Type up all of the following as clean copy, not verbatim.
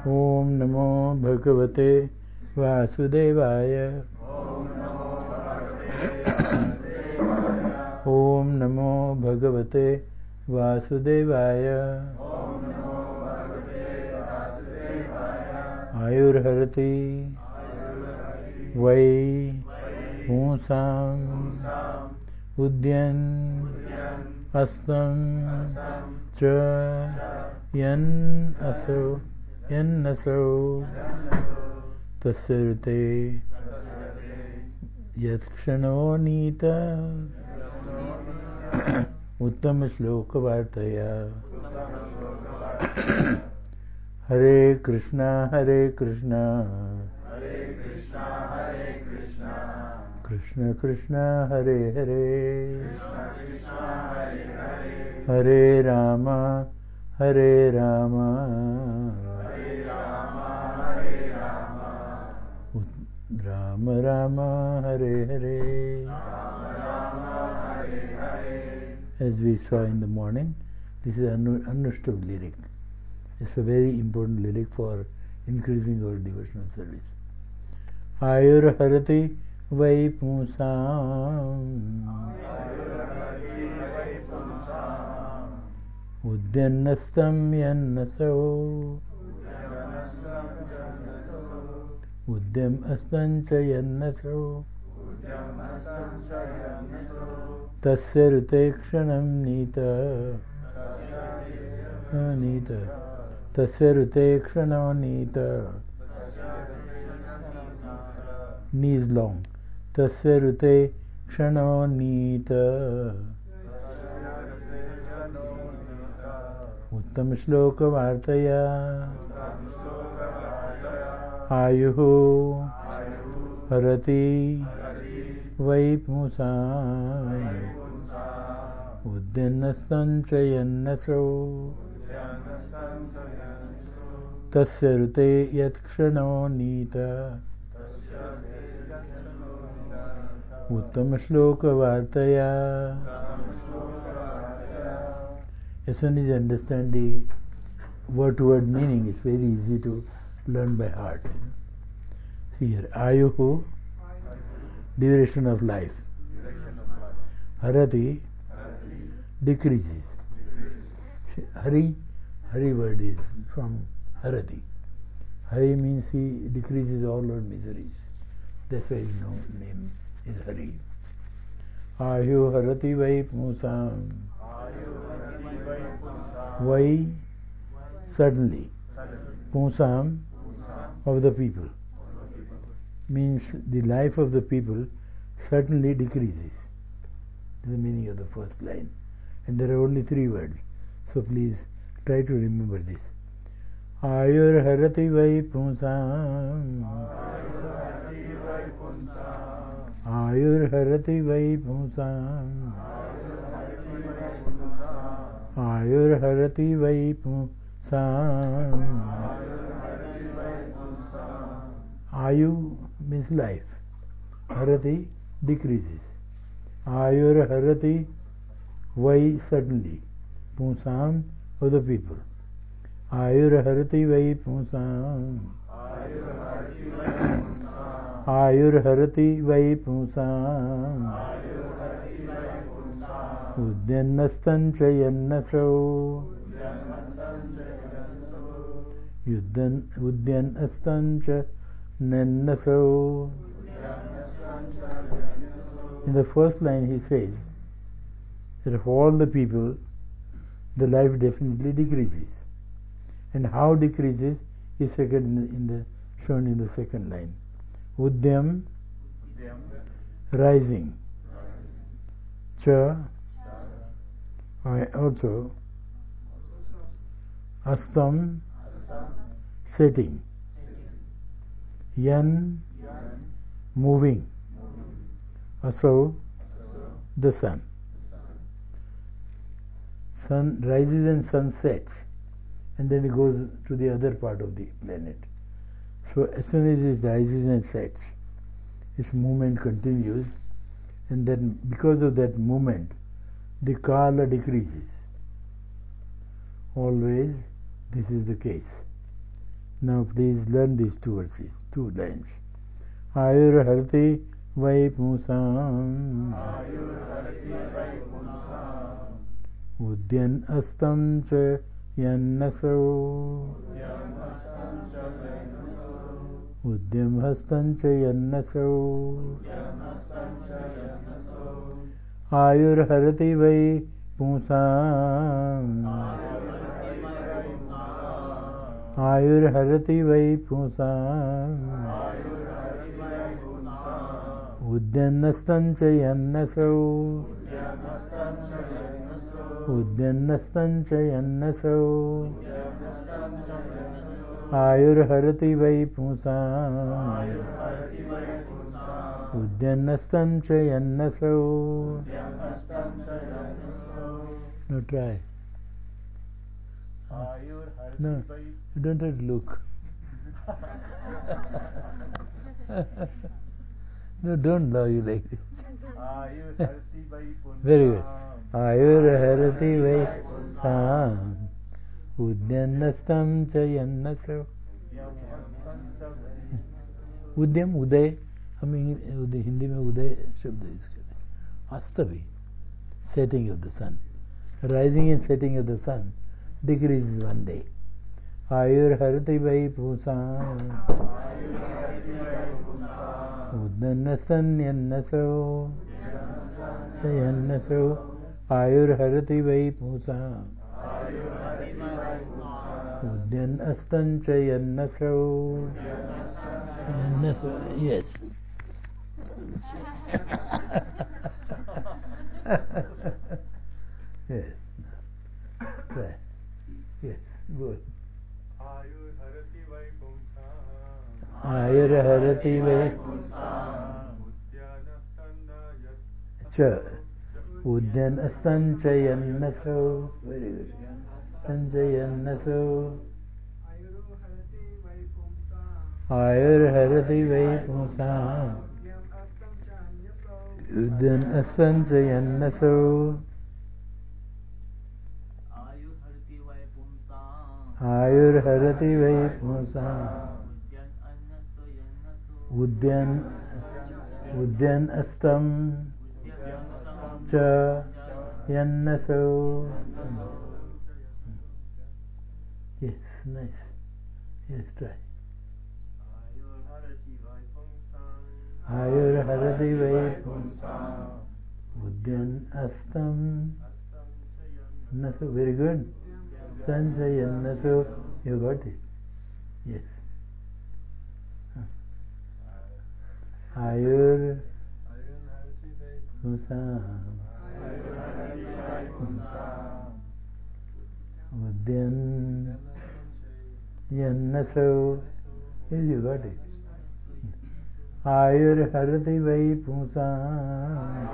Om Namo Bhagavate Vasudevaya. Om Namo Bhagavate Vasudevaya. Ayurharati Vai Punsam Udyan Astam Cha Yan Aso Tasarute Yatshano Nita Uttama Shloka Vartaya. Hare Krishna Krishna Krishna Hare Hare Hare Rama Rama Rama Hare Hare. As we saw in the morning, this is an Anushtav lyric. It's a very important lyric for increasing our devotional service. Ayur Harati Vai Punsam Udyanastam Yannasau Udyam Astancha Yannasau Tasya Rutekshanam Nita Tasya Rutekshanam Nita. Knee is long. Tasya Rutekshanam Nita Uttam Shloka Vartaya. Ayuhu Harati Vai Punsam Udyanastancha Yannasau Tasya Rute Yatkshano Nita Uttama Shloka Vartaya. As soon as you understand the word-to-word meaning, it's very easy to learn by heart. See here, Ayuhu, duration of life. Harati, decreases. Hari word is from Harati. Hari means he decreases all our miseries. That's why his name is Hari. Ayu Harati Vai Punsam. Vai, suddenly. Punsam, of the people. Means the life of the people certainly decreases. This is the meaning of the first line. And there are only 3 words. So please try to remember this. Ayur Harati Vai Punsam. Ayur Harati Vai Punsam. Ayur Harati Vai Punsam. Ayu means life. Harati decreases. Ayur Harati Vai suddenly. Punsam of the people. Ayur Harati Vai Punsam. Ayur Harati Vai Punsam. Udyanastancha Yannasau. Udyanastancha Yannasau. In the first line he says that of all the people, the life definitely decreases. And how decreases is shown in the second line. Udyam, rising. Cha, also. Astam, setting. Yan, moving. Asau, the sun. Sun rises and sun sets, and then it goes to the other part of the planet. So as soon as it rises and sets, its movement continues, and then because of that movement, the kala decreases. Always this is the case. Now please learn these two verses, 2 lines. Ayur harti vai pusam Udyan astam cha yannasau Udyam hastam cha yannasau Ayur harati vai pusam Ayur harati vai pusam Udyanastam cha yannasau Udyanastam cha yannasau Ayur harati vai pusam Udyanastam cha yannasau. Now try. No, you don't have to look. No, don't lie you like this. Very good. Ayur harati vai pusam Udyanastam cha yannasau. उद्यम उदय, हम हिंदी में उदय शब्द use करते हैं. अस्त भी, setting of the sun. Rising and setting of the sun decreases one day. Ayur harati vai pusam Udyanastam yannasau yannasau Ayur harati vai pusam Udyanastam cha yannasau. Yes. Yes. Right. Yes. Good. Ayur harati vai pusam cha Udyanastam cha yannasau. Very good. Sanjayannasau. Ayur harati vai pusam Udyanastam cha yannasau. Ayur harati vai pusam Udyanastam cha yannasau. Yes, nice. Yes, try. Ayur harati vai pusam Udyanastam nasu. Very good. Sanjayannasu. You got it. Yes. Ayur pusam Udyanasau. Yes, you got it. Ayur harati vai pusam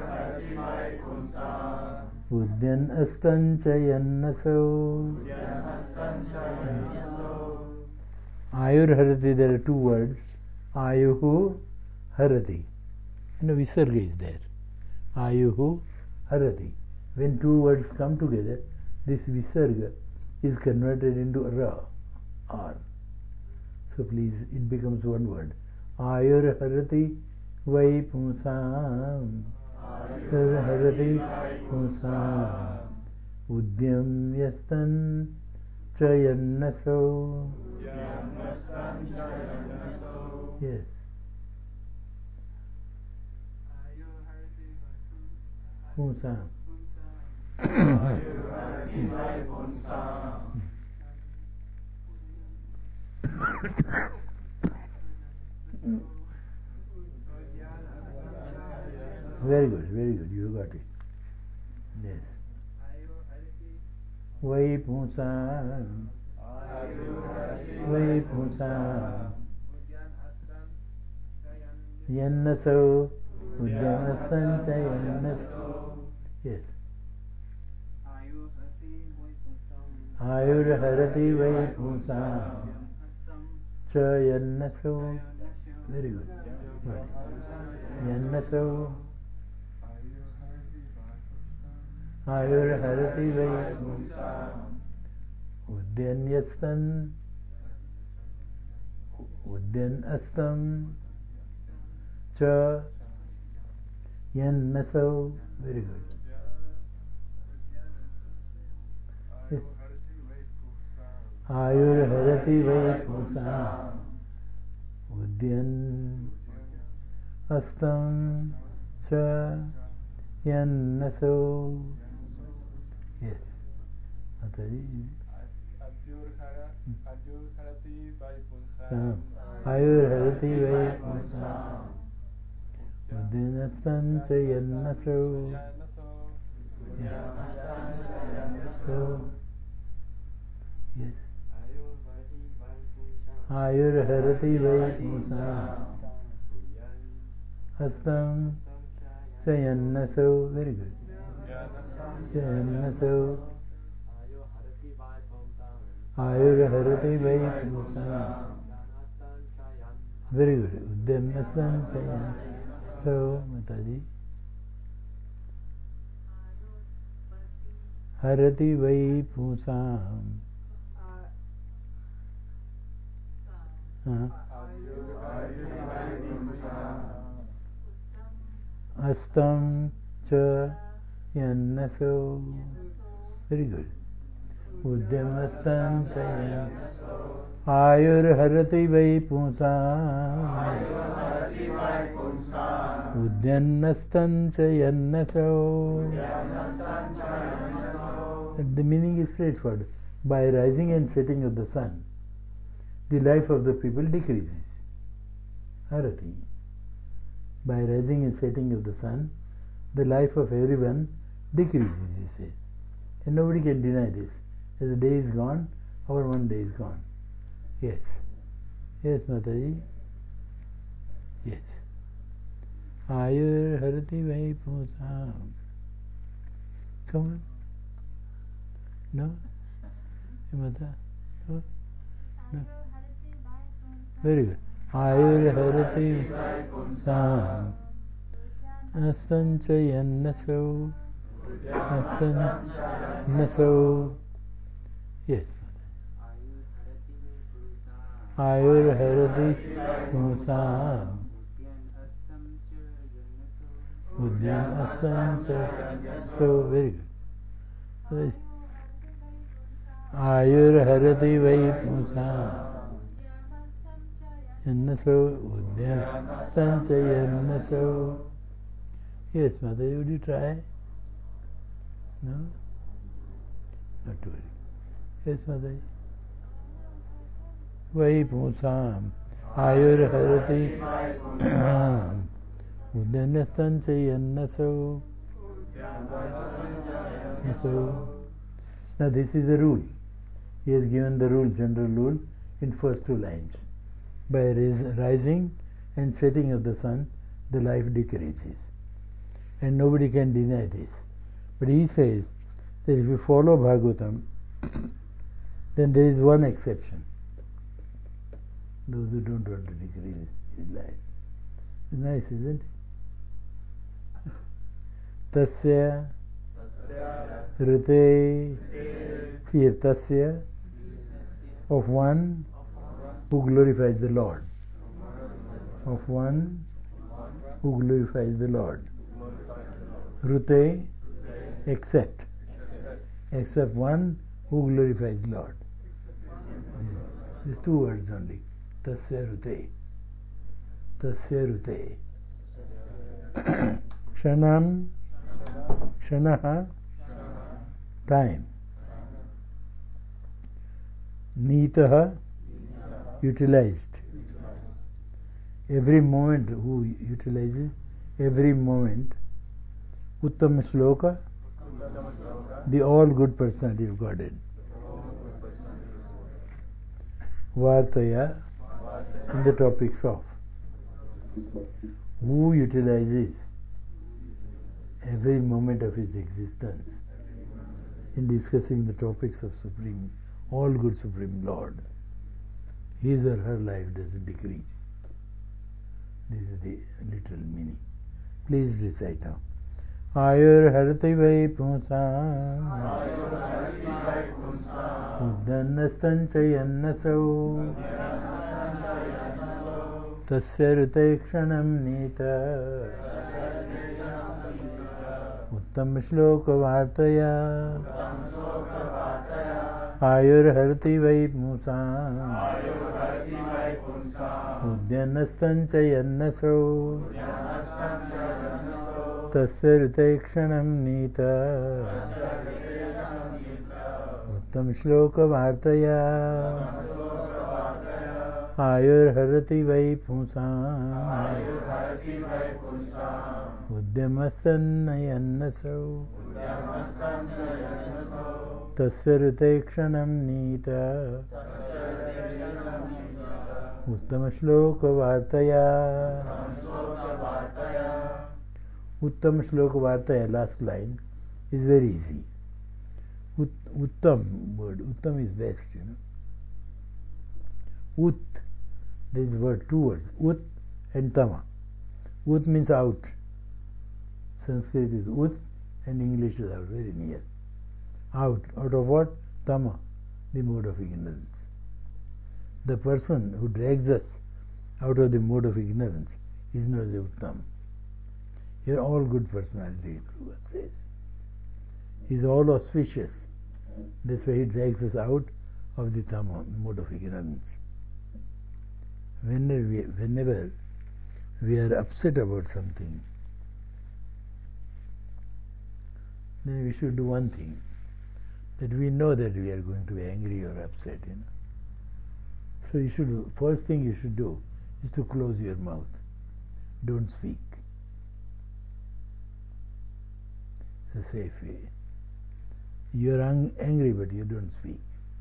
Udyanastam cha yannasau. Ayur harati, there are 2 words. Ayuhu harati. Visarga is there. Ayuhu harati. When 2 words come together, this visarga is converted into ra, r. So please, it becomes 1 word. Ayur harati vai pusam harati pusam Udyam yastam cha yannasau. Yes. Pusam. Very good, very good. You got it. Yes. Vai pusam yannasau Udyanastam cha yannasau. Yes. Ayur harati vai pusam cha yannasau. Very good. Yannasau. Ayur harati vai pusam Udyanastam Udyan astam cha yannasau. Very good. Yes. Ayur harati vai pusam. Udyan astam cha yannasau. Yes. Mataji. Ayur harati vai pusam. Udyan astam cha yannasau. So, yes. Ayur harati vai pusam. Astam chayannasau. Very good. Chayannasau. Ayur harati vai pusam. Very good. Uddam astam chayannasau. Mataji. Harati vai pusam. Astam cha yannasau. Very good. Udyamastam cha yannasau. Ayur harati vai pusam. Udyanastam cha yannasau. The meaning is straightforward. By rising and setting of the sun, the life of the people decreases. Harati. By rising and setting of the sun, the life of everyone decreases, he says. And nobody can deny this. As the day is gone, our one day is gone. Yes. Yes, Mataji. Yes. Ayur harati vai pusam. Come on. No? Mata? No? No. Very good. Ayur harati pusam. Astam cha yannasau. Astam nasau. Yes. Ayur harati pusam. Udyan astam cha. So very good. Ayur harati vai pusam. Yannasau. Udyan astam cha yannasau. Yes, Mother, would you try? No? Not to worry. Yes, Mother. Vai pusam. Ayur harati. Udyanastam cha yannasau. Now this is the rule. He has given the rule, general rule, in first two lines. By rising and setting of the sun, the life decreases. And nobody can deny this. But he says that if you follow Bhagavatam, then there is one exception. Those who don't want to decrease his life. It's nice, isn't it? Tasya Rite Here Tasya, of one who glorifies the Lord. Of one who glorifies the Lord. Rute, except one who glorifies Lord. These two words only. Tasya Rute. Tasya Rute. Kshanam, Kshanaha, time. Nitaha, utilized. Every moment who utilizes, every moment. Uttama Shloka, the all good personality of Godhead. Vartaya, in the topics of. Who utilizes every moment of his existence in discussing the topics of Supreme, all good Supreme Lord. His or her life doesn't decrease. This is the literal meaning. Please recite now. Ayur harati vai pusam. Uddanastan chayannasau. तस्य ऋतैक्षणं नीत उत्तमश्लोकवार्तया आयुर्हरति वै पुंसाम् उद्यन्नस्तञ्चयन्नसौ तस्य ऋतैक्षणं नीत उत्तमश्लोकवार्तया आयुर्हरति वै पुंसाम् उद्यमस्तन्नयन्नसौ तस्य ऋतैक्षणं नीत उत्तमश्लोकवार्तया उत्तमश्लोकवार्तया, last line is very easy. Uttam word, uttam is best, Ut, there is word, two words, ut and tama. Ut means out. Sanskrit is ut and English is out, very near. Out of what? Tama, the mode of ignorance. The person who drags us out of the mode of ignorance is not the uttam. Here all good personality says. He is all auspicious. That's why he drags us out of the tama, mode of ignorance. Whenever we are upset about something, then we should do one thing, that we know that we are going to be angry or upset, So first thing you should do is to close your mouth. Don't speak. It's a safe way. You are angry but you don't speak.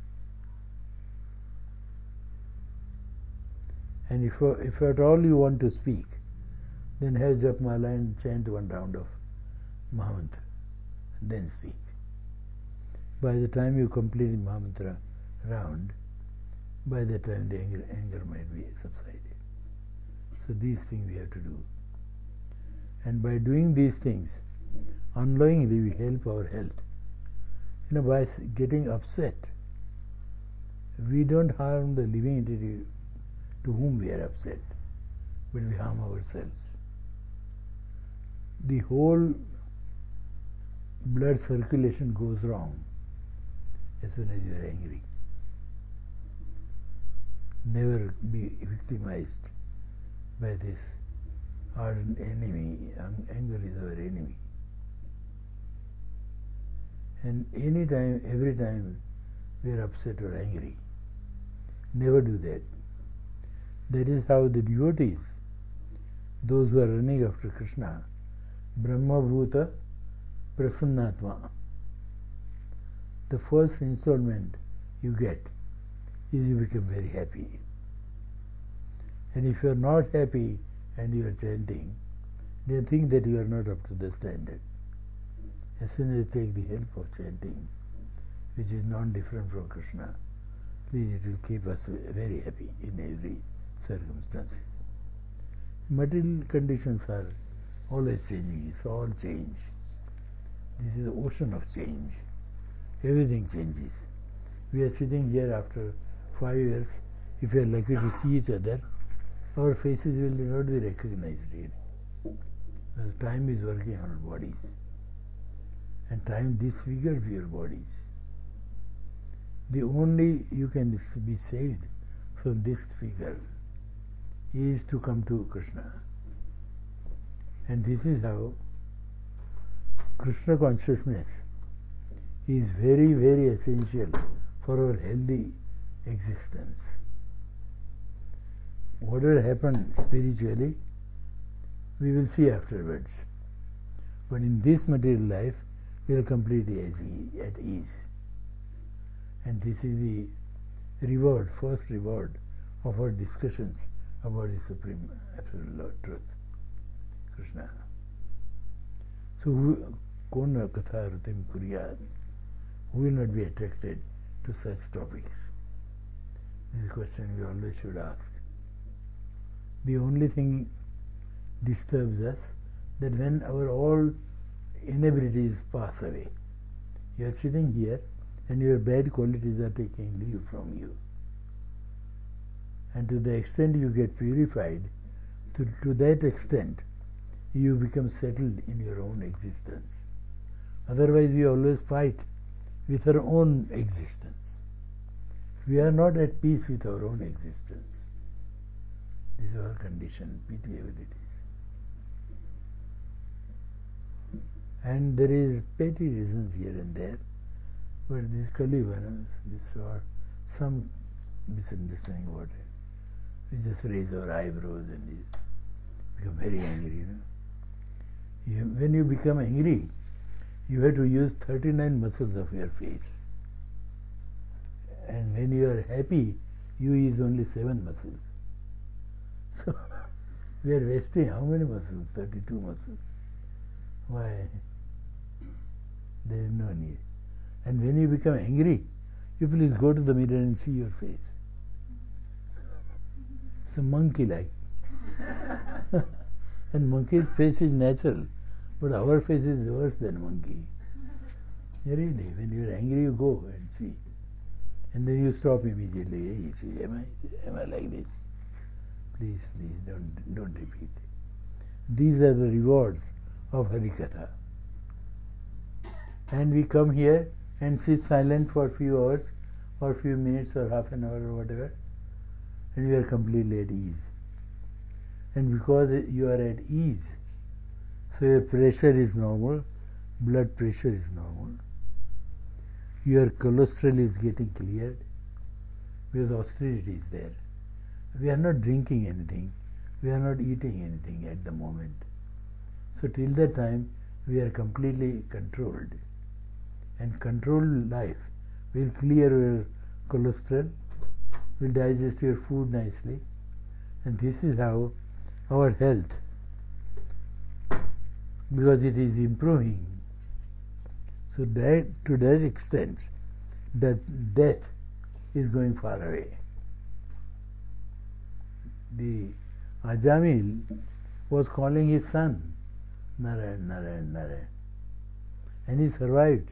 And if at all you want to speak, then have Japmala and chant one round of Mahamantra, and then speak. By the time you complete the Mahamantra round, by that time the anger might be subsided. So these things we have to do. And by doing these things, unknowingly we help our health. By getting upset, we don't harm the living entity to whom we are upset, but we harm ourselves. The whole blood circulation goes wrong as soon as you are angry. Never be victimized by this ardent enemy. Anger is our enemy. And every time we are upset or angry, never do that. That is how the devotees, those who are running after Krishna, Brahma Bhuta Prasannatma, the first installment you get is you become very happy. And if you are not happy and you are chanting, they think that you are not up to the standard. As soon as you take the help of chanting, which is non-different from Krishna, please, it will keep us very happy in every circumstances. Material conditions are always changing. It's all change. This is an ocean of change. Everything changes. We are sitting here after 5 years. If we are lucky to see each other, our faces will not be recognized really. Because time is working on our bodies. And time disfigures your bodies. The only you can be saved from this figure is to come to Krishna. And this is how Krishna consciousness is very, very essential for our healthy existence. Whatever happens spiritually, we will see afterwards. But in this material life, we are completely at ease. And this is the reward, first reward of our discussions about the Supreme Absolute Lord, Truth, Krishna. So, Kona Katha Rutim Kuryat, who will not be attracted to such topics? This is a question we always should ask. The only thing disturbs us that when our all inabilities pass away, you are sitting here and your bad qualities are taking leave from you. And to the extent you get purified, to that extent you become settled in your own existence. Otherwise we always fight with our own existence. We are not at peace with our own existence. This is our condition, pitiable it is. And there is petty reasons here and there, but this Kali Yuga, this or some misunderstanding about it. We just raise our eyebrows and become very angry. When you become angry, you have to use 39 muscles of your face. And when you are happy, you use only 7 muscles. So we are wasting how many muscles? 32 muscles. Why? There is no need. And when you become angry, you please go to the mirror and see your face. It's a monkey-like. And monkey's face is natural, but our face is worse than monkey. Really, when you are angry, you go and see. And then you stop immediately. Hey, you see, am I like this? Please, don't repeat. These are the rewards of Harikatha. And we come here and sit silent for a few hours, or a few minutes, or half an hour, or whatever, and we are completely at ease. And because you are at ease, so your pressure is normal, blood pressure is normal, your cholesterol is getting cleared, because austerity is there. We are not drinking anything, we are not eating anything at the moment. So till that time, we are completely controlled. And controlled life will clear your cholesterol, will digest your food nicely, and this is how our health, because it is improving. So that, to that extent, that death is going far away. The Ajamil was calling his son Narayan, Narayan, Narayan, and he survived.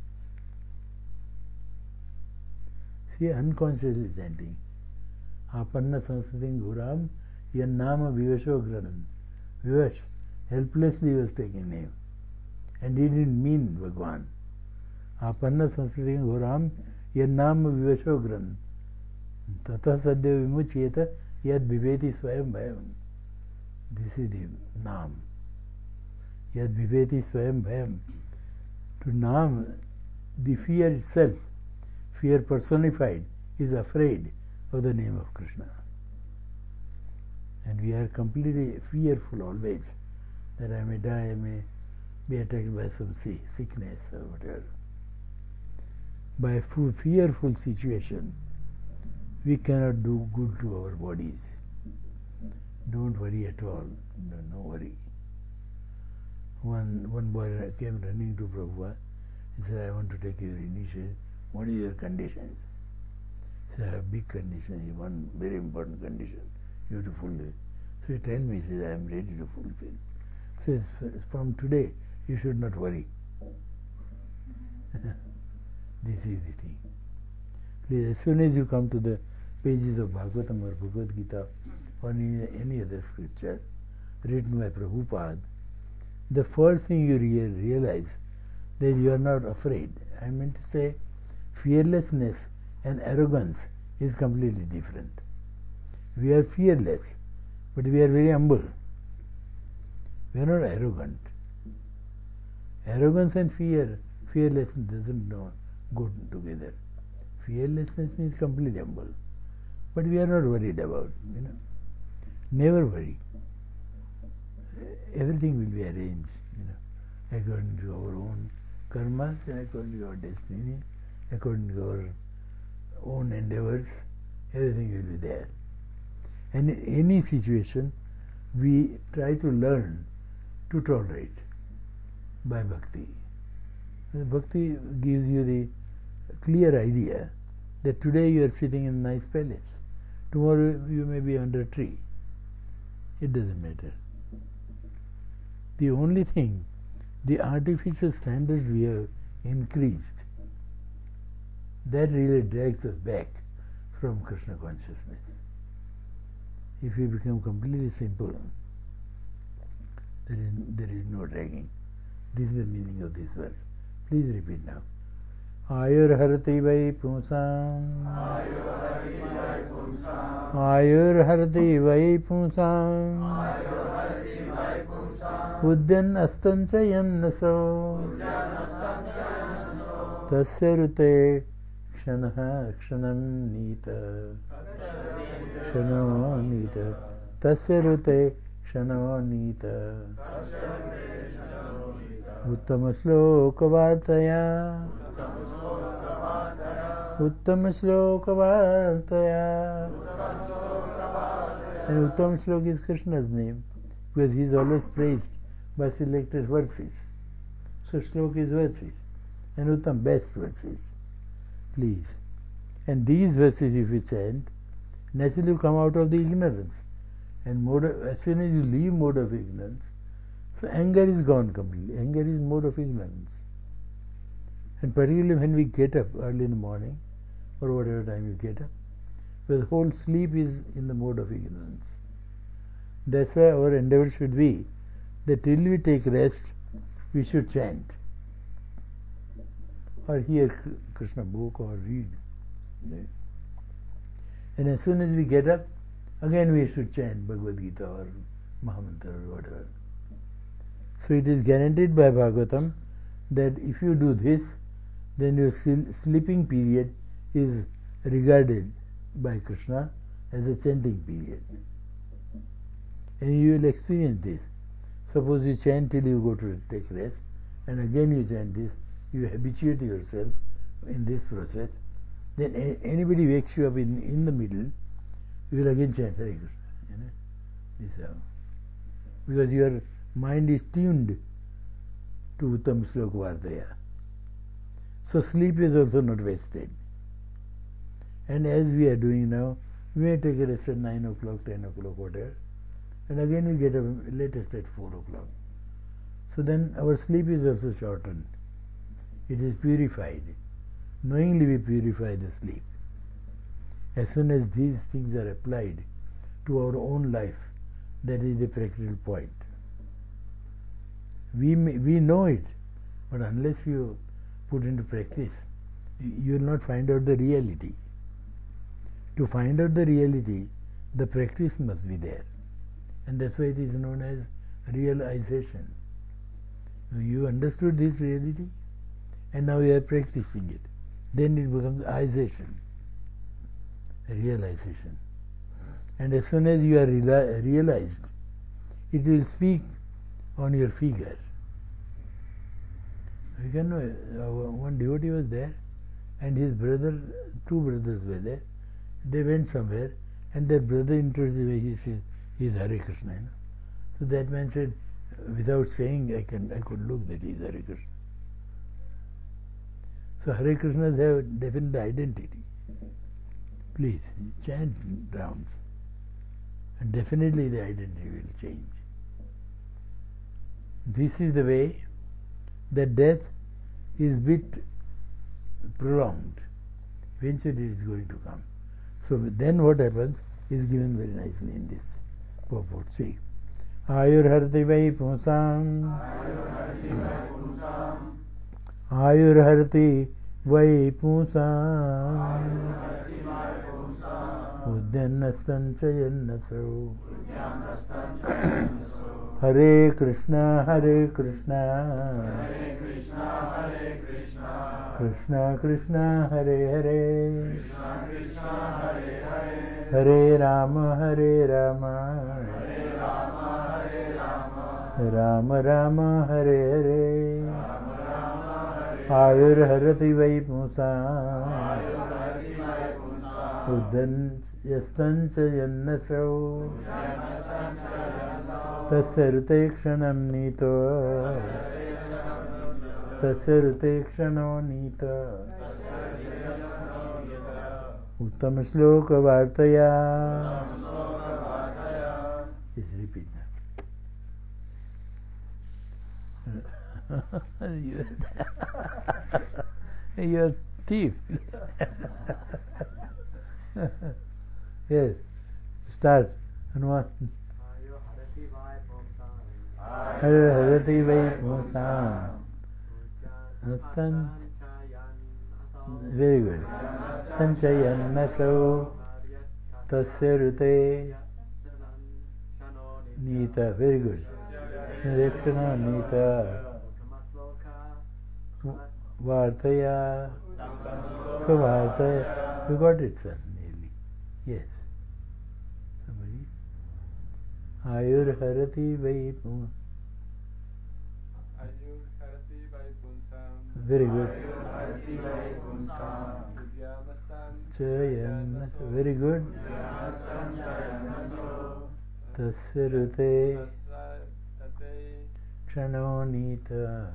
See, unconsciously chanting. Apanna Sanskriting Guram Yannama Vivasho Granan. Vivash, helplessly he was taking name. And he didn't mean Bhagwan. Apanna Sanskriting Guram Yannama Vivasho Granan. Tata Sadhya Vimuchyeta Yad Viveti Swayam Bhayam. This is the Nam. Yad Viveti Swayam Bhayam. To Nam, the fear itself, fear personified, is afraid of the name of Krishna. And we are completely fearful always that I may die, I may be attacked by some sickness or whatever. By a fearful situation, we cannot do good to our bodies. Don't worry at all. No worry. One boy came running to Prabhupada. He said, I want to take your initiation. What is your conditions? He said, I have big conditions, one very important condition. You have to fulfill. So he tells me, he says, I am ready to fulfill. He says, from today, you should not worry. This is the thing. Please, as soon as you come to the pages of Bhagavatam or Bhagavad Gita or any other scripture written by Prabhupada, the first thing you realize that you are not afraid. I meant to say, fearlessness and arrogance is completely different. We are fearless, but we are very humble. We are not arrogant. Arrogance and fearlessness doesn't go together. Fearlessness means completely humble, but we are not worried about. Never worry. Everything will be arranged, according to our own karmas and according to our destiny, according to our own endeavors. Everything will be there. And in any situation, we try to learn to tolerate by bhakti. Bhakti gives you the clear idea that today you are sitting in a nice palace, tomorrow you may be under a tree. It doesn't matter. The only thing, the artificial standards we have increased, that really drags us back from Krishna consciousness. If you become completely simple, there is no dragging. This is the meaning of this verse. Please repeat now. Ayurharati vai punsam. Ayurharati vai punsam. Udyan astanchayan naso. Tasya rute kshanaha kshanam nita. Kshano nita. Tasya rute kshano nita. Uttama sloka vartaya. Uttama sloka vartaya. And Uttama Sloka is Krishna's name, because he is always praised by selected verses. So Sloka is verses, and Uttam best verses. Please. And these verses if you chant, naturally you come out of the ignorance. And as soon as you leave mode of ignorance, so anger is gone completely. Anger is mode of ignorance. And particularly when we get up early in the morning, or whatever time you get up, the whole sleep is in the mode of ignorance. That's why our endeavor should be that till we take rest, we should chant, or hear Krishna book, or read. And as soon as we get up, again we should chant Bhagavad Gita or Mahamantra or whatever. So it is guaranteed by Bhagavatam that if you do this, then your sleeping period is regarded by Krishna as a chanting period. And you will experience this. Suppose you chant till you go to take rest, and again you chant this, you habituate yourself in this process, then anybody wakes you up in the middle, you will again chant Hare Krishna. This is how. Because your mind is tuned to Uttam Sloka Vardaya. So sleep is also not wasted. And as we are doing now, we may take a rest at 9 o'clock, 10 o'clock, whatever, and again we get up latest at 4 o'clock. So then our sleep is also shortened. It is purified. Knowingly we purify the sleep. As soon as these things are applied to our own life, that is the practical point. We know it, but unless you put into practice, you will not find out the reality. To find out the reality, the practice must be there. And that's why it is known as realization. You understood this reality, and now you are practicing it. Then it becomes ization, realization. And as soon as you are realized, it will speak on your figure. You can know, one devotee was there, and his brother, two brothers were there. They went somewhere, and their brother introduced him. He says, "He is Hare Krishna." You know? So that man said, without saying, I could look that he is Hare Krishna. So Hare Krishnas have definite identity. Please chant rounds, and definitely the identity will change. This is the way that death is bit prolonged. Eventually it is going to come. So then what happens is given very nicely in this purport. See, Ayurharti vai punsam, Ayurharti vai punsam, Udyanna sanchayannaso. Hare Krishna, Hare Krishna, Krishna Krishna, Hare Hare, Hare Rama, Hare Rama, Rama Rama, Hare Hare. Ayurharati vai punsam, Udyanyastanchayannaso. Tasya rute kshanam nito, Tasya rute kshano nito, Uttama Sloka Vartaya. Just repeat that. You're a thief. Yes. Start. Hanuman. Harati vai pumsam. Understand? Very good. Sanchayan naso tasya rute nita. Very good. Direkshana nita vartaya kavartaya. You got it, sir, nearly. Yes. Somebody? Ayur harati vai pumsam. Very good. Very good. Tasya rute Kshanonita.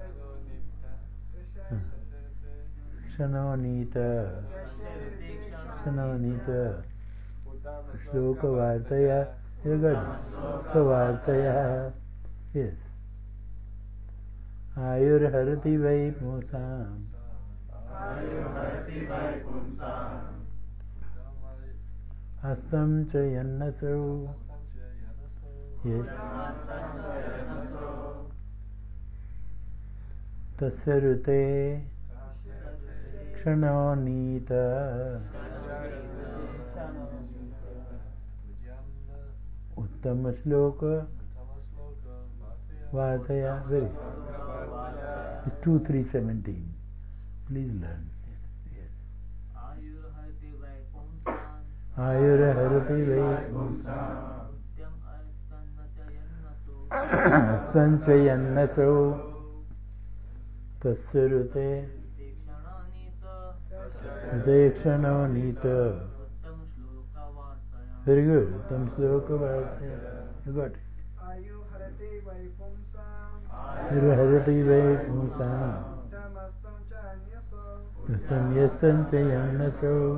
Kshanonita. Kshanonita. Shloka vartaya. You got it. Shloka vartaya. Yes. Ayur harati vai pumsam. Hastam cha yannaso. Yes. Tasya rute kshanonita. Uttama shloka vartaya. Very. It's 2, 3, 17. Please learn. Yes. Ayura harati vai pumsam. Stanchayannaso tasya rute Dekshano. Very good. Uttam shloka vartaya. You got it. Ayu harati vai pumsam. Uttam yastam chayannaso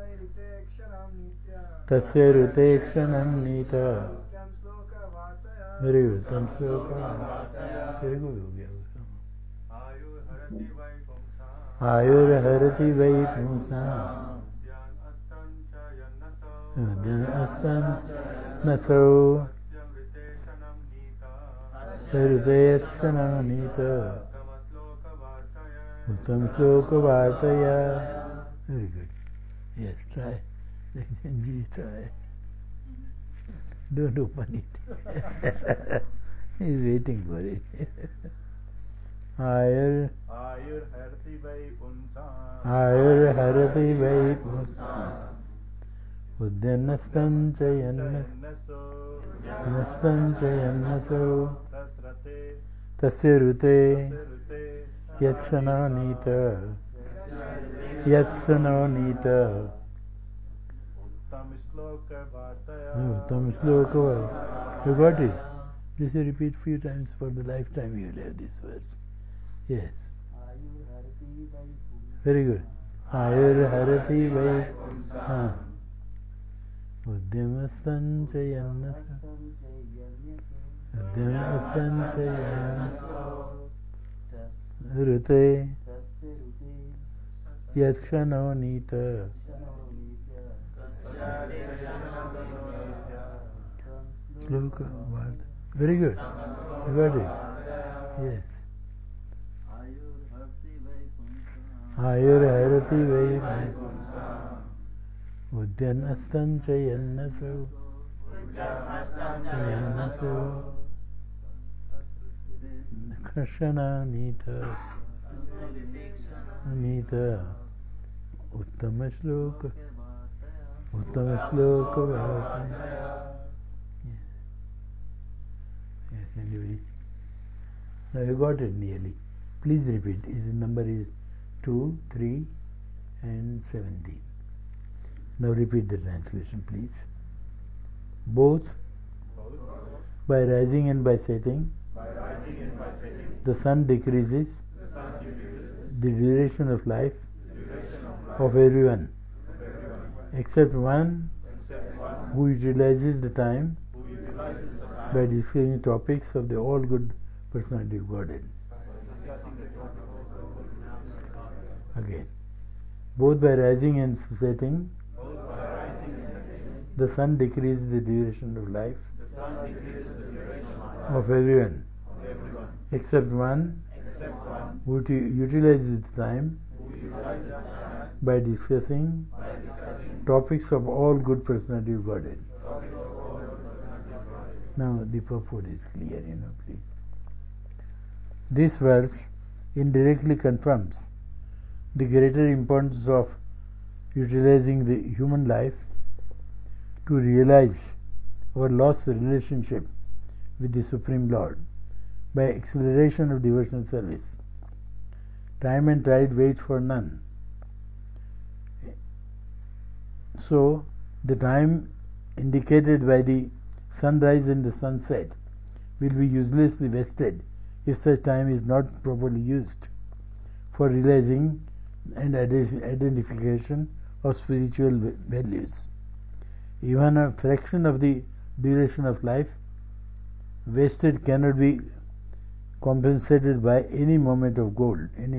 tasya rute kshanam nita. Very good. Uttam shloka. Very good. Ayur harati vai pumsam. Udyan astam naso Sarveshanam nita. Uttam shloka vartaya. Very good. Yes, try. Ji, try. Don't open it. He's waiting for it. Ayur harati vai pumsam. Ayur harati vai pumsam. Udyanastam chayannaso tasya rute yakshana nita. Uttam shloka. You got it? Just repeat few times for the lifetime you will have this verse. Yes. Very good. Ayur harati vai. Udyamastam chayannaso. Udyamastam chayannaso. Rute yakshano nita. Shloka. Very good. You got it? Yes. Ayur harati vai pumsam. Udyanastam chayannaso. Krishna nita. Uttama shloka. Vartaya. Yes, anyway. Now you got it nearly. Please repeat. His number is 2, 3 and 17. Now repeat the translation, please. Both by rising and by setting, the sun decreases the duration of life of everyone, except one who utilizes the time by discussing topics of the all-good personality of Godhead. Again, both by rising and setting, The sun decreases the duration of life of everyone except one who utilizes the time by discussing topics of all good personality of Godhead. Now the purport is clear, please. This verse indirectly confirms the greater importance of utilizing the human life to realize our lost relationship with the Supreme Lord by acceleration of devotional service. Time and tide wait for none. So, the time indicated by the sunrise and the sunset will be uselessly wasted if such time is not properly used for realizing and identification of spiritual values. Even a fraction of the duration of life wasted cannot be compensated by any amount of gold.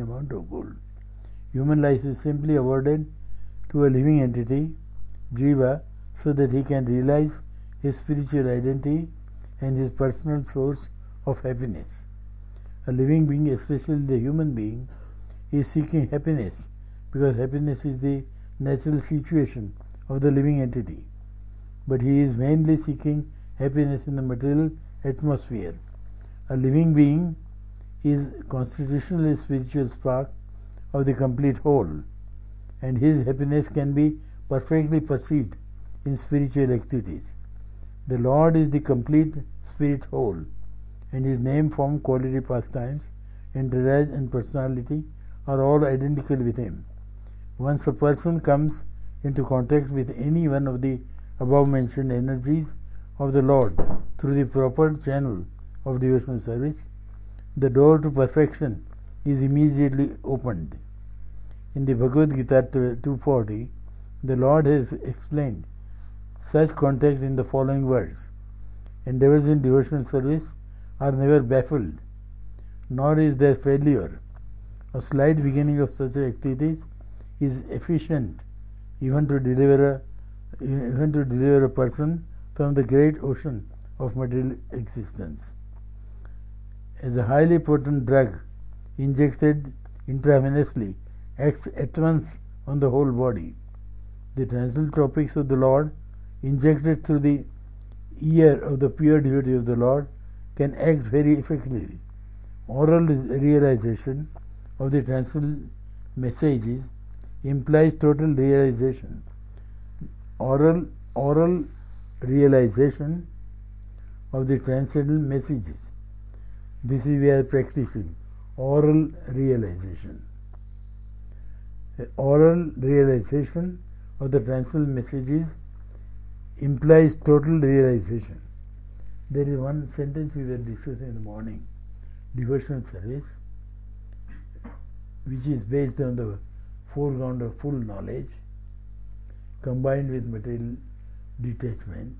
Human life is simply awarded to a living entity, Jiva, so that he can realize his spiritual identity and his personal source of happiness. A living being, especially the human being, is seeking happiness because happiness is the natural situation of the living entity. But he is mainly seeking happiness in the material atmosphere. A living being is constitutionally spiritual spark of the complete whole, and his happiness can be perfectly perceived in spiritual activities. The Lord is the complete spirit whole, and his name, form, quality, pastimes, entourage and personality are all identical with him. Once a person comes into contact with any one of the above mentioned energies of the Lord through the proper channel of devotional service, the door to perfection is immediately opened. In the Bhagavad Gita 240, the Lord has explained such contact in the following words: endeavors in devotional service are never baffled, nor is there failure. A slight beginning of such activities is efficient even to deliver a person from the great ocean of material existence. As a highly potent drug injected intravenously acts at once on the whole body, the transcendental topics of the Lord injected through the ear of the pure devotee of the Lord can act very effectively. Oral realization of the transcendental messages implies total realization. Oral realization of the transcendental messages. This is we are practicing oral realization. Oral realization of the transcendental messages implies total realization. There is one sentence we were discussing in the morning, devotional service, which is based on the foreground of full knowledge combined with material detachment,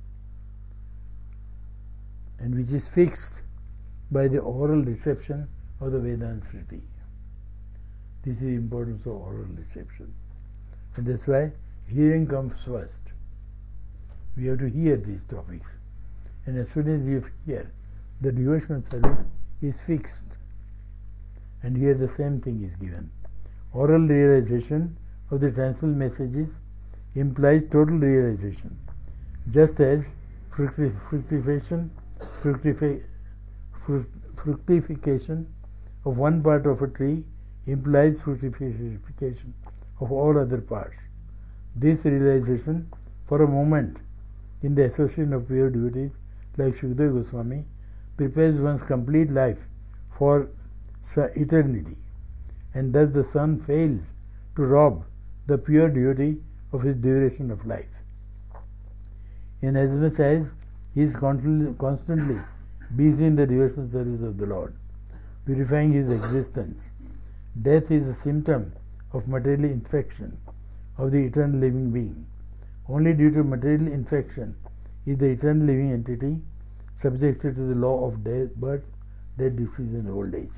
and which is fixed by the oral reception of the Vedanta Sriti. This is the importance of oral reception, and that's why hearing comes first. We have to hear these topics, and as soon as you hear, the devotional service is fixed, and here the same thing is given. Oral realization of the transcendental messages implies total realization, just as fructification of one part of a tree implies fructification of all other parts. This realization, for a moment, in the association of pure devotees like Shukadeva Goswami, prepares one's complete life for eternity, and thus the sun fails to rob the pure devotee of his duration of life. Inasmuch as he is constantly busy in the devotional service of the Lord, purifying his existence, death is a symptom of material infection of the eternal living being. Only due to material infection is the eternal living entity subjected to the law of birth, death, disease and old age.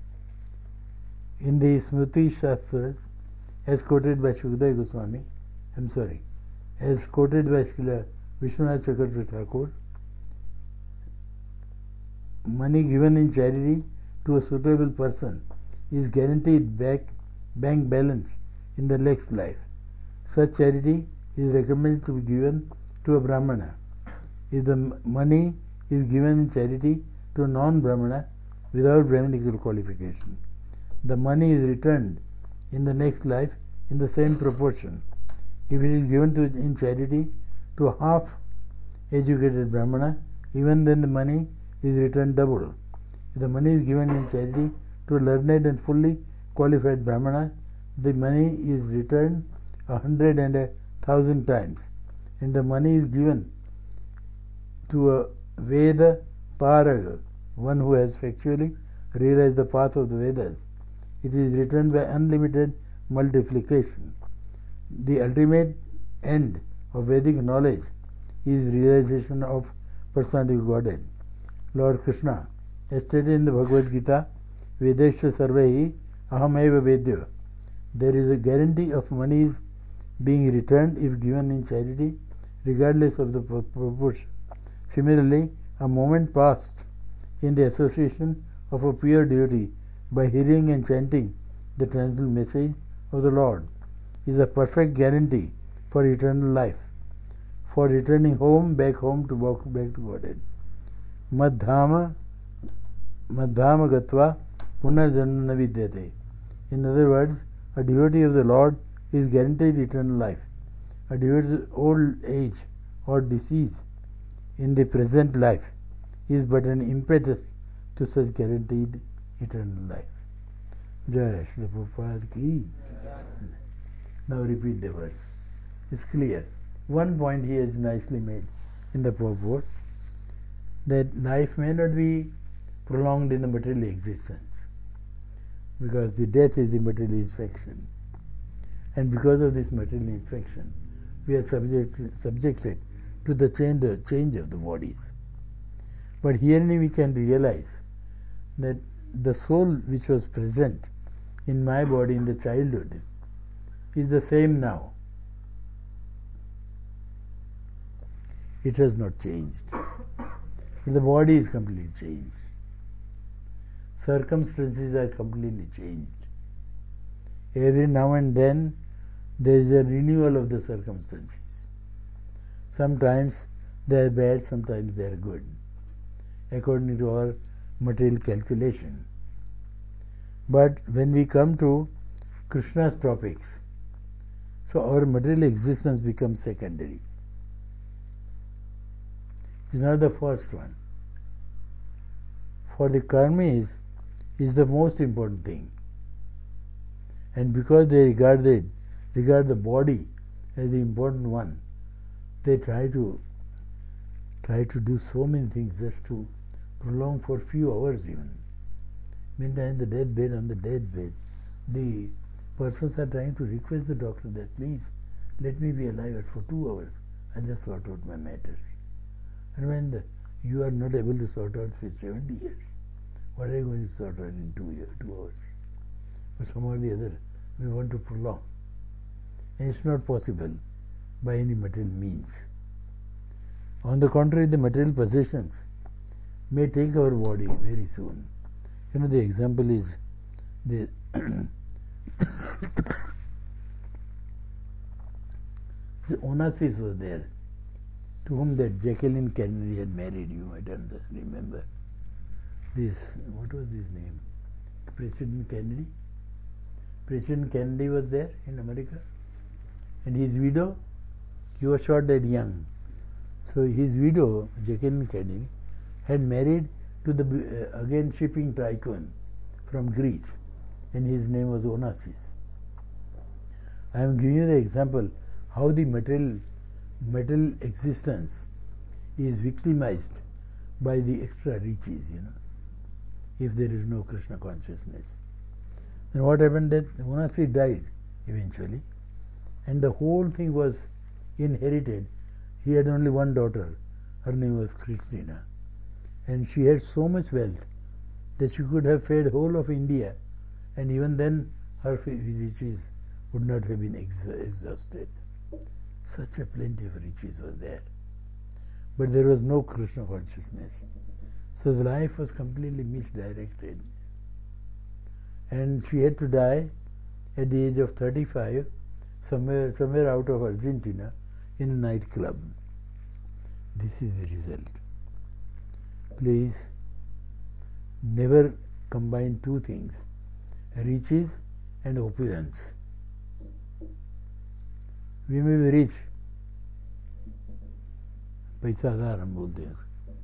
In the Smriti Shastras, as quoted by Shukadeva Goswami, as quoted by Srila Vishwanath Chakravarti Thakur, money given in charity to a suitable person is guaranteed bank balance in the next life. Such charity is recommended to be given to a Brahmana. If the money is given in charity to a non-Brahmana without Brahminical qualification, the money is returned in the next life in the same proportion. If it is given in charity to a half-educated Brahmana, even then the money is returned double. If the money is given in charity to a learned and fully qualified Brahmana, the money is returned 100 and 1,000 times. And the money is given to a Veda Paraga, one who has factually realized the path of the Vedas. It is returned by unlimited multiplication. The ultimate end of Vedic knowledge is realization of personality of Godhead. Lord Krishna, as stated in the Bhagavad Gita, Vedesha Sarvehi Ahameva Vedya. There is a guarantee of monies being returned if given in charity, regardless of the proportion. Similarly, a moment passed in the association of a pure devotee by hearing and chanting the transcendental message of the Lord is a perfect guarantee for eternal life, for returning back home to walk back to Godhead. Madhama gatva punarjanma vidyate. In other words, a devotee of the Lord is guaranteed eternal life. A devotee's old age or disease in the present life is but an impetus to such guaranteed eternal life. Jai Shri Prabhupada ki. Now repeat the words. It's clear. One point he has nicely made in the purport, that life may not be prolonged in the material existence, because the death is the material infection, and because of this material infection we are subjected to the change of the bodies. But herein we can realize that the soul which was present in my body in the childhood is the same now. It has not changed. But the body is completely changed. Circumstances are completely changed. Every now and then there is a renewal of the circumstances. Sometimes they are bad, sometimes they are good, according to our material calculation. But when we come to Krishna's topics, so our material existence becomes secondary. It's not the first one. For the karmis is the most important thing. And because they regard the body as the important one, they try to do so many things just to prolong for few hours even. Meantime, on the deathbed, the persons are trying to request the doctor that please let me be alive for 2 hours. I'll just sort out my matters. And when you are not able to sort out for 70 years, what are you going to sort out in 2 hours? But somehow or the other, we want to prolong. And it's not possible by any material means. On the contrary, the material possessions may take our body very soon. You know, the example is the Onassis was there, to whom that Jacqueline Kennedy had married. You might remember this. What was his name? President Kennedy. President Kennedy was there in America, and his widow, he was shot dead young. So his widow, Jacqueline Kennedy, had married to the again shipping tycoon from Greece, and his name was Onassis. I am giving you the example how the material existence is victimized by the extra riches, if there is no Krishna consciousness. Then what happened? That Onassis died eventually, and the whole thing was inherited. He had only one daughter. Her name was Christina, and she had so much wealth that she could have fed whole of India, and even then her riches would not have been exhausted. Such a plenty of riches was there. But there was no Krishna consciousness. So the life was completely misdirected. And she had to die at the age of 35, somewhere out of Argentina, in a nightclub. This is the result. Please never combine two things, riches and opulence. We may be rich, पैसादार हम बोलते हैं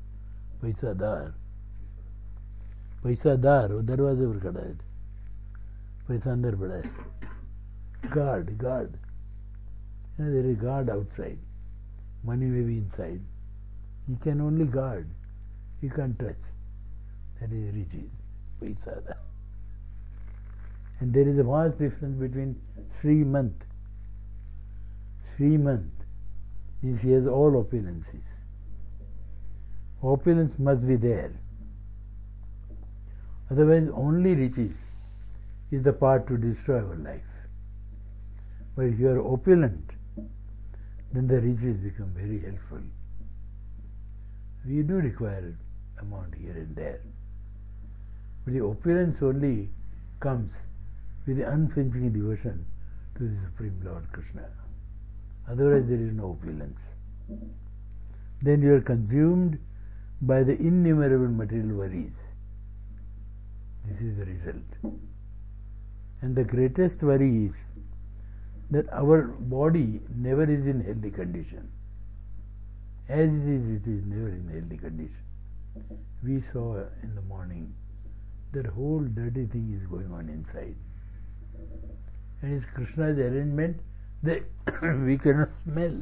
पैसादार वो दरवाजे पर खड़ा है, पैसा अंदर पड़ा है. Guard, there is guard outside, money may be inside. He can only guard, he can't touch. That is riches, paisada. And there is a vast difference between Srimant. Srimant means he has all opulences. Opulence must be there. Otherwise, only riches is the part to destroy our life. But if you are opulent, then the riches become very helpful. We do require amount here and there. But the opulence only comes with the unflinching devotion to the Supreme Lord Krishna. Otherwise there is no opulence. Then you are consumed by the innumerable material worries. This is the result. And the greatest worry is that our body never is in healthy condition. As it is never in healthy condition. We saw in the morning that whole dirty thing is going on inside. And it's Krishna's arrangement that we cannot smell.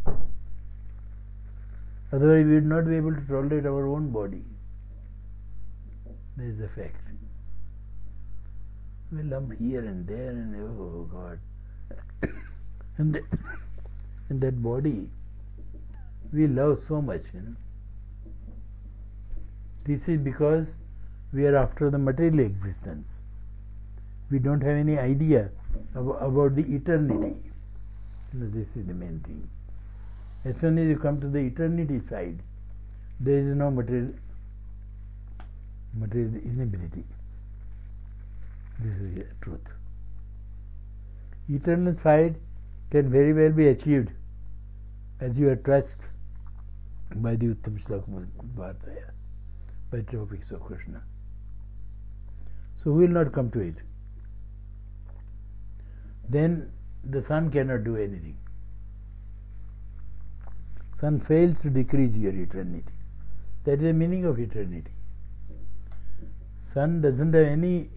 Otherwise we would not be able to tolerate our own body. That is the fact. We lump here and there and oh God. and that body we love so much, This is because we are after the material existence. We don't have any idea about the eternity. This is the main thing. As soon as you come to the eternity side, there is no material inability. This is the truth. Eternal side can very well be achieved as you are touched by the Uttam Shlok Bhartaya, by topics of Krishna. So we will not come to it. Then the sun cannot do anything. Sun fails to decrease your eternity. That is the meaning of eternity. Sun doesn't have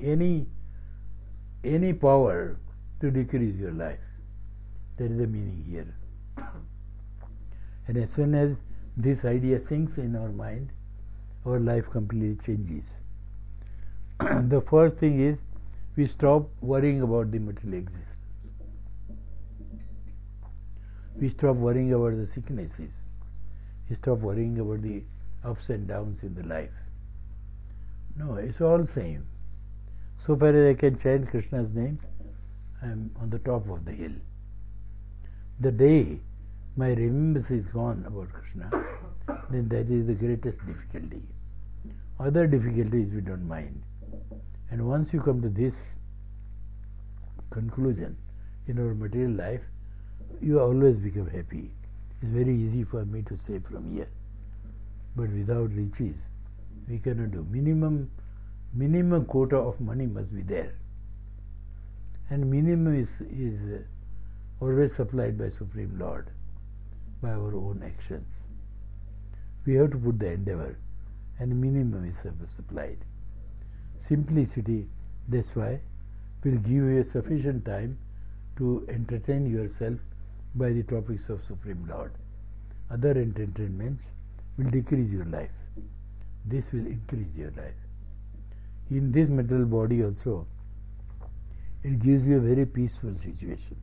any power to decrease your life. That is the meaning here. And as soon as this idea sinks in our mind, our life completely changes. The first thing is we stop worrying about the material existence. We stop worrying about the sicknesses. We stop worrying about the ups and downs in the life. No, it's all same. So far as I can chant Krishna's names, I am on the top of the hill. The day my remembrance is gone about Krishna, then that is the greatest difficulty. Other difficulties we don't mind. And once you come to this conclusion in our material life, you always become happy. It's very easy for me to say from here. But without riches, we cannot do. Minimum quota of money must be there. And minimum is always supplied by Supreme Lord, by our own actions. We have to put the endeavor, and minimum is supplied. Simplicity, that's why, will give you sufficient time to entertain yourself by the topics of Supreme Lord. Other entertainments will decrease your life. This will increase your life. In this material body also, it gives you a very peaceful situation.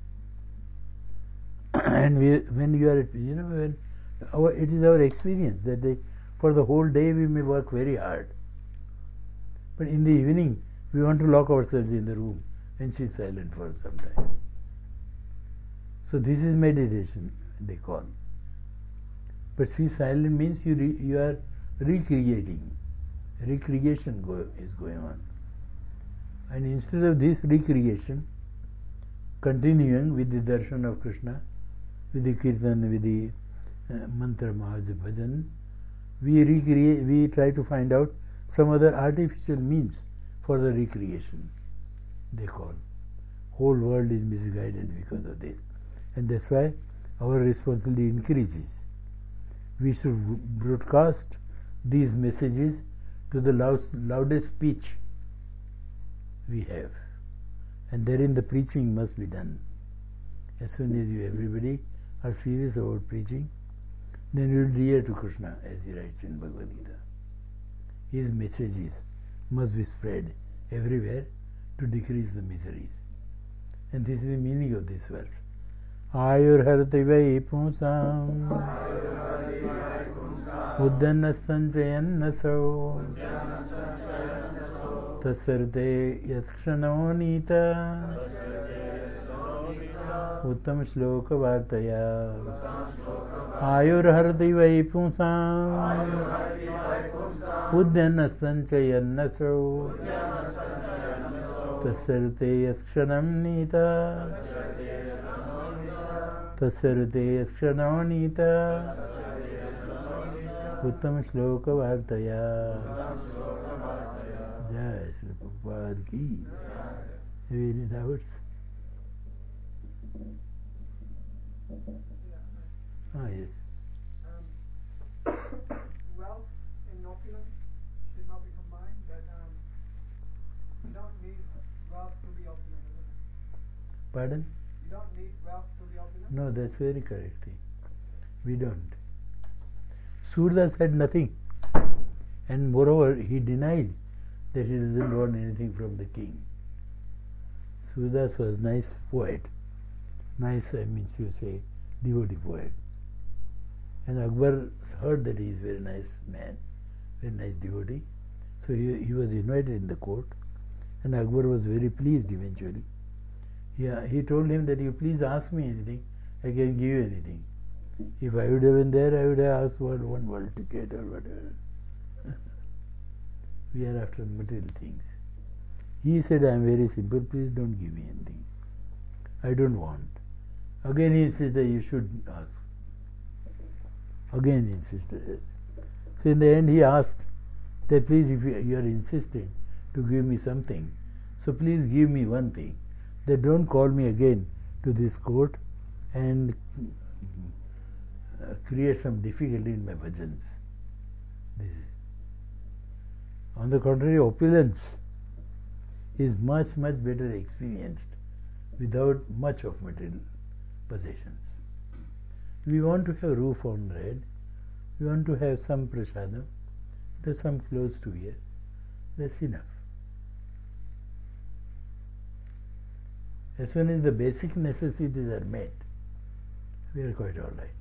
And when you are, it is our experience that for the whole day we may work very hard. But in the evening, we want to lock ourselves in the room and sit silent for some time. So this is meditation, they call. But see, silent means you are recreating. Recreation is going on. And instead of this recreation, continuing with the darshan of Krishna, with the kirtan, with the mantra, mahaj, bhajan, we try to find out some other artificial means for the recreation, they call. Whole world is misguided because of this. And that's why our responsibility increases. We should broadcast these messages to the loudest pitch we have. And therein the preaching must be done. As soon as everybody are serious about preaching, then you will adhere to Krishna, as he writes in Bhagavad Gita. His messages must be spread everywhere to decrease the miseries. And this is the meaning of this verse. Ayur harati vai punsam uddana sanchayan naso tasarte yakshano nita उत्तम श्लोक वार्तया आयुर्हरति वै पुंसाम् उद्यन्न सञ्चयन्नसो तस्सर्ते यत्क्षणं नीता तस्सर्ते यत्क्षणो नीता उत्तम श्लोक वार्तया जय श्री प्रभुपाद की. Any doubts? Yes. Wealth and opulence should not be combined, but you don't need wealth to be opulent, isn't it? Pardon? You don't need wealth to be opulent? No, that's very correct thing. We don't. Surda said nothing. And moreover, he denied that he doesn't want anything from the king. Surdas was a nice poet. Nice, means you say, devotee poet. And Akbar heard that he is a very nice man, very nice devotee. So he was invited in the court, and Akbar was very pleased eventually. He told him that you please ask me anything, I can give you anything. If I would have been there, I would have asked for one world ticket or whatever. We are after material things. He said, I am very simple, please don't give me anything. I don't want. Again he said that you should ask. Again he insisted. So in the end he asked that please, if you are insisting to give me something, so please give me one thing, that don't call me again to this court and create some difficulty in my bhajans. On the contrary, opulence is much, much better experienced without much of material possessions. We want to have roof on our head, we want to have some prasadam, there's some clothes to wear, that's enough. As soon as the basic necessities are met, we are quite all right.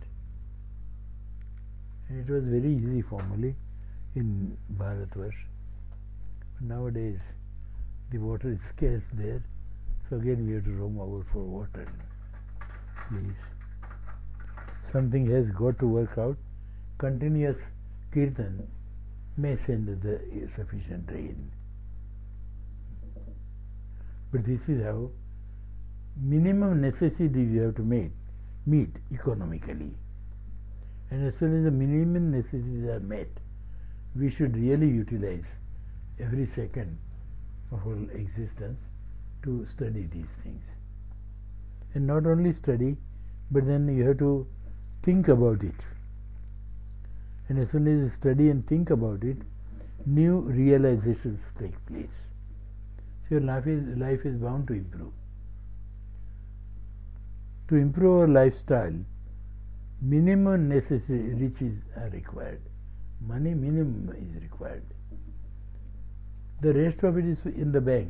And it was very easy formerly in Bharatvarsh. But nowadays the water is scarce there, so again we have to roam over for water. Please. Something has got to work out. Continuous kirtan may send the sufficient rain. But this is how minimum necessities you have to meet economically. And as soon as the minimum necessities are met, we should really utilize every second of our existence to study these things. And not only study, but then you have to think about it. And as soon as you study and think about it, new realizations take place. So your life is bound to improve. To improve our lifestyle, minimum necessary riches are required. Money minimum is required. The rest of it is in the bank.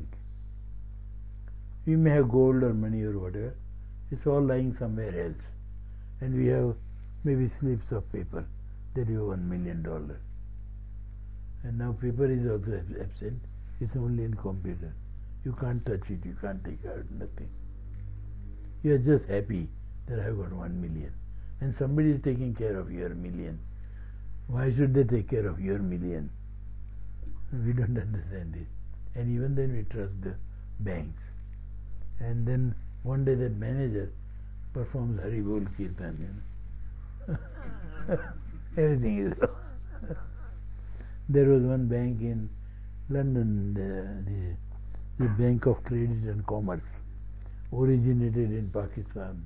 We may have gold or money or whatever. It's all lying somewhere else. And we have maybe slips of paper that you have $1 million. And now paper is also absent. It's only in computer. You can't touch it, you can't take out nothing. You are just happy that I've got 1 million. And somebody is taking care of your million. Why should they take care of your million? We don't understand it. And even then we trust the banks. And then one day that manager performs Haribol Kirtan. Everything is There was one bank in London, the Bank of Credit and Commerce, originated in Pakistan.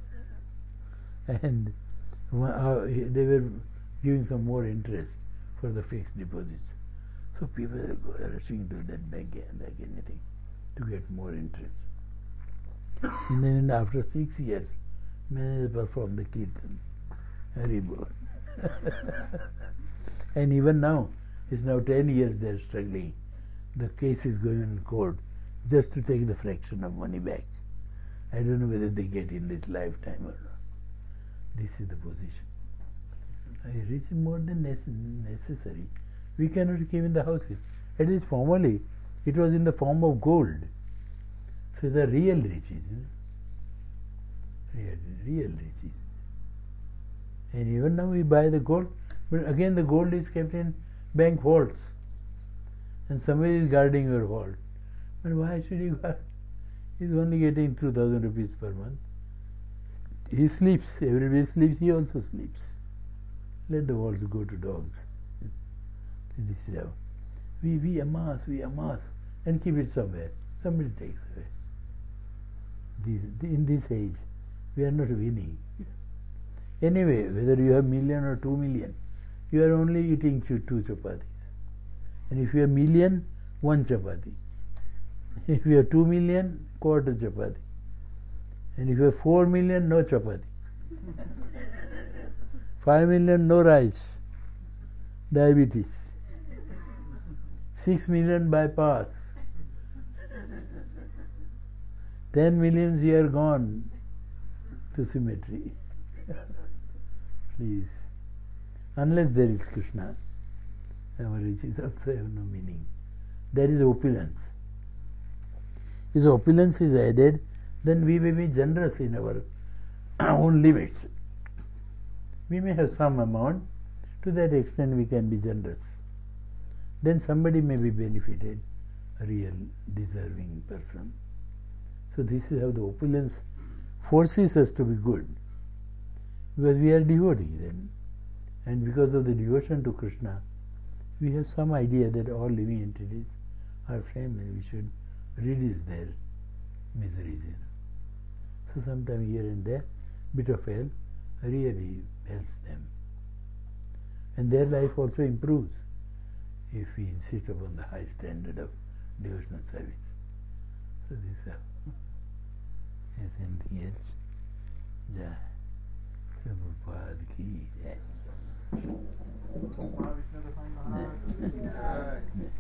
And they were giving some more interest for the fixed deposits. So people are rushing to that bank like anything to get more interest. And then after 6 years, manager performed the Kirtan. Haribol. And even now, it's now 10 years they're struggling. The case is going in court just to take the fraction of money back. I don't know whether they get in this lifetime or not. This is the position. Rich is more than necessary. We cannot keep in the houses. At least formerly, it was in the form of gold. So the real riches, real riches. And even now we buy the gold, but again the gold is kept in bank vaults. And somebody is guarding your vault. But why should he guard? He's only getting 2,000 rupees per month. He sleeps. Everybody sleeps. He also sleeps. Let the vaults go to dogs. This is how we amass and keep it somewhere. Somebody takes away. In this age, we are not winning. Anyway, whether you have million or 2 million, you are only eating 2 chapatis. And if you have million, 1 chapati. If you have 2 million, quarter chapati. And if you have 4 million, no chapati. 5 million, no rice. Diabetes. 6 million bypass. 10 millions you are gone to cemetery. Please. Unless there is Krishna, our riches also have no meaning. There is opulence. If opulence is added, then we may be generous in our own limits. We may have some amount, to that extent we can be generous. Then somebody may be benefited, a real deserving person. So this is how the opulence forces us to be good. Because we are devotees then. And because of the devotion to Krishna, we have some idea that all living entities are same and we should reduce their miseries. So sometime here and there, bit of help really helps them. And their life also improves if we insist upon the high standard of devotional service. So this is how. Yes, anything else? Jai. Prabhupada ki jai.